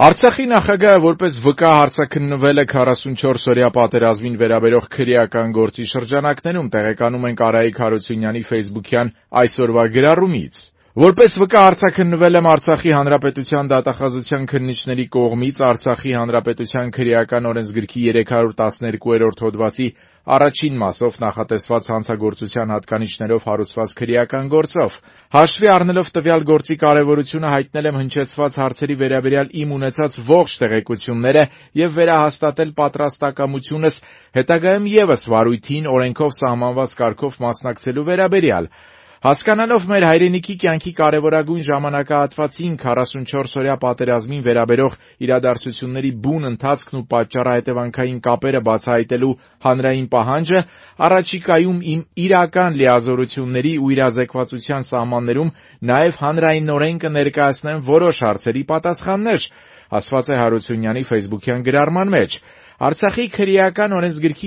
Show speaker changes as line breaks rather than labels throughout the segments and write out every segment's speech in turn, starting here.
Արցախի նախագահը որպես վկա հարցաքննվել է 44-օրյա պատերազմին վերաբերող քրեական գործի շրջանակներում, տեղեկանում ենք Արայիկ Հարությունյանի ֆեյսբուքյան այսօրվա գրառումից։ Որպես վկա հարցաքննվել եմ Արցախի Հանրապետության դատախազության քննիչների կողմից Արցախի Հանրապետության քրեական օրենսգրքի 312-րդ հոդվածի առաջին մասով նախատեսված հանցագործության հատկանիշներով հարուցված քրեական գործով։ Հաշվի առնելով տվյալ գործի կարևորությունը հայտնել եմ հնչեցված հարցերի վերաբերյալ իմ ունեցած ողջ տեղեկությունները և վերահաստատել պատրաստակամությունս հետագայում ևս վարույթին օրենքով սահմանված կարգով մասնակցելու վերաբերյալ։ Հասկանալով մեր հայրենիքի կյանքի կարևորագույն ժամանակահատվածին 44-օրյա պատերազմին վերաբերող իրադարձությունների բուն ընթացքն ու պատճառահետևանքային կապերը բացահայտելու հանրային պահանջը, առաջիկայում իմ իրական լիազորությունների ու իրազեկվածության սահմաններում նաև հանրայնորեն կներկայացնեմ որոշ հարցերի պատասխաններ, ասված է Հարությունյանի ֆեյսբուքյան գրառման մեջ։ Արցախի քրեական օրենսգրքի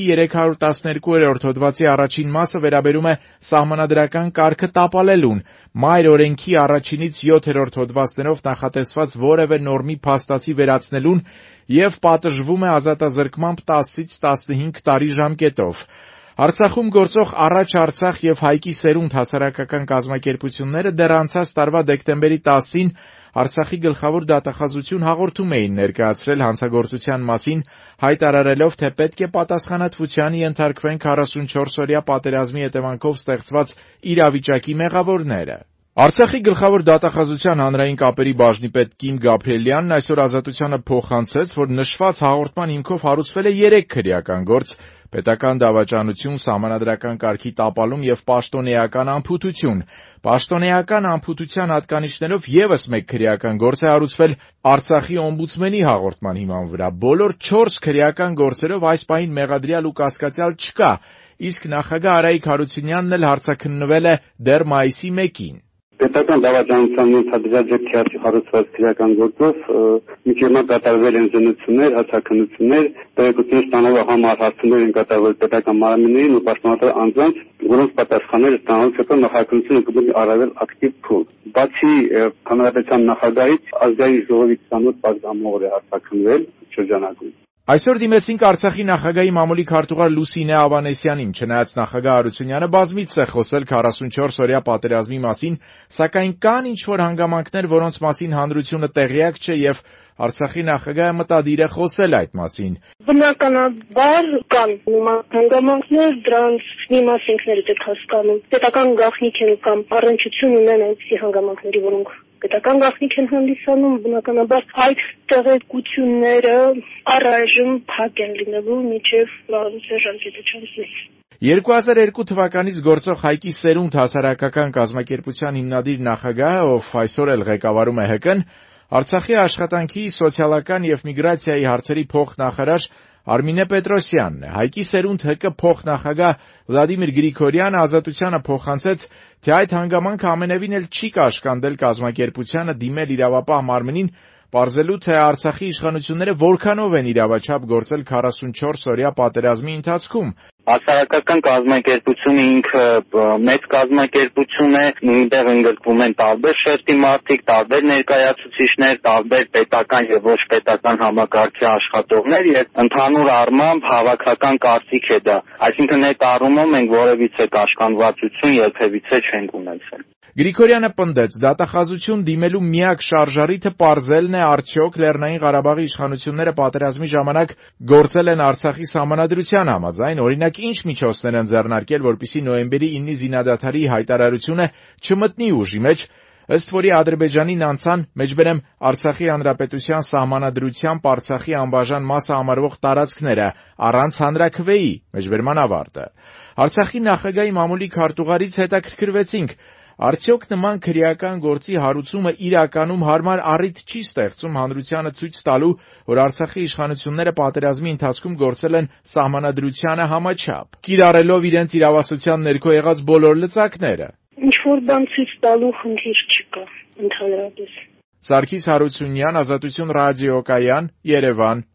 312-րդ հոդվածի առաջին մասը վերաբերում է սահմանադրական կարգը տապալելուն, մայր օրենքի առաջինից 7-րդ հոդվածներով նախատեսված որևէ նորմի փաստացի վերացնելուն և պատժվում է ազատազրկմամբ 10-ից 15 տարի ժամկետով։ Արցախում գործող «Առաջ Արցախ» և «Հայկի սերունդ» հասարակական կազմակերպությունները դեռ անցած տարվա դեկտեմբերի 10-ին Արցախի գլխավոր դատախազություն հաղորդում էին ներկայացրել հանցագործության մասին, հայտարարելով, թե պետք է պատասխանատվության ենթարկվեն 44-օրյա պատերազմի հետևանքով ստեղծված իրավիճակի մեղավորները։ Արցախի գլխավոր դատախազության հանրային կապերի բաժնի պետ Կիմ Գաբրիելյանն այսօր Ազատությանը փոխանցեց, որ նշված հաղորդման հիմքով հարուցվել է 3 քրեական գործ՝ պետական դավաճանություն, սահմանադրական կարգի տապալում և պաշտոնեական անփութություն։ Պաշտոնեական անփութության հատկանիշներով ևս մեկ քրեական գործ է հարուցվել Արցախի օմբուդսմենի հաղորդման հիման վրա։ Բոլոր 4 քրեական գործերով այս պահին մեղադրյալ ու կասկածյալ չկա, իսկ նախագահ Արայիկ Հարությունյանն էլ հարցաքննվել է դեռ մայիսի 1-ին։
Պետական դավաճանության ենթադրյալ հարուցված քրեական գործով մինչև հիմա կատարվել են զննություններ, հացաքննություններ, տեղեկություններ ստանալու համար հարցումներ են կատարվել պետական մարմիններին ու պաշտոնատար անձանց, որոնց պատասխանները ստանալուց հետո նախաքննությունը կբերի առավել ակտիվ փուլ։ Բացի հանրապետության նախագահից ազգային ժողովի 28 պատգամավոր է հարցաքննվել շրջանակում։
Այսօր դիմեցինք Արցախի նախագահի մամուլի քարտուղար Լուսինե Ավանեսյանին, չնայած նախագահ Հարությունյանը բազմիցս է խոսել 44-օրյա պատերազմի մասին, սակայն կան ինչ-որ հանգամանքներ, որոնց մասին հանրությունը տեղյակ չէ և Արցախի նախագահը մտադիր է խոսել այդ մասին։
Բնականաբար կան հանգամանքներ, դրանց մի մաս ինքներդ եք հասկանում։ Պետական գաղտնիք են կամ առնչություն ունեն այդպիսի հանգամանքների, որոնք պետական գաղտնիք են հանդիսանում, բնականաբար այդ տեղեկությունները առայժմ փակ են լինելու մինչև ժամկետը չանցնի։
2002 թվականից գործող Հայկի սերունդ հասարակական կազմակերպության հիմնադիր նախագահը, ով այսօր էլ ղեկավարում է ՀԿ-ն, Արցախի աշխատանքի, սոցիալական և միգրացիայի հարցերի փոխնախարար Արմինե Պետրոսյանն է։ Հայկի սերունդ ՀԿ փոխնախագահ Վլադիմիր Գրիգորյանը Ազատությանը փոխանցեց, թե այդ հանգամանքը ամենևին էլ չի կաշկանդել կազմակերպությանը դիմել իրավապահ մարմնին, պարզելու, թե Արցախի իշխանությունները որքանով են իրավաչափ գործել 44-օրյա պատերազմի ընթացքում։
Հասարակական կազմակերպությունը ինքը մեծ կազմակերպություն է, նույնտեղ ընդգրկվում են տարբեր շերտի մարդիկ, տարբեր ներկայացուցիչներ, տարբեր պետական եւ ոչ պետական համակարգի աշխատողներ եւ ընդհանուր առմամբ հավաքական կարծիք է դա։ Այսինքն այդ առումով մենք որևիցե կաշկանդվածություն երբևիցե չենք ունեցել։
Գրիգորյանը պնդեց, դատախազություն դիմելու միակ շարժառիթը պարզելն է, արդյոք Լեռնային Ղարաբաղի իշխանությունները պատերազմի ժամանակ գործել են Արցախի սահմանադրության համաձայն, օրինակ ինչ միջոցներ են ձեռնարկել, որպեսզի նոյեմբերի 9-ի զինադադարի հայտարարությունը չմտնի ուժի մեջ, ըստ որի Ադրբեջանին անցան, մեջբերեմ Արցախի Հանրապետության սահմանադրությամբ Արցախի անբաժան մասը համարվող տարածքները, առանց հանրաքվեի, մեջբերման ավարտը։ Արցախի նախագահի մամուլի քարտուղարից հետաքրքրվեցինք, արդյոք նման քրեական գործի հարուցումը իրականում հարմար առիթ չի ստեղծում հանրությանը ցույց տալու, որ Արցախի իշխանությունները պատերազմի ընթացքում գործել են սահմանադրությանը համաչափ, կիրառելով իրենց իրավասության ներքո եղած բոլոր լծակները։
Ինչ-որ բան ցույց տալու խնդիր չկա, ընդհանրապես։
Սարգիս Հարությունյան, Ազատություն ռադիոկայան, Երևան։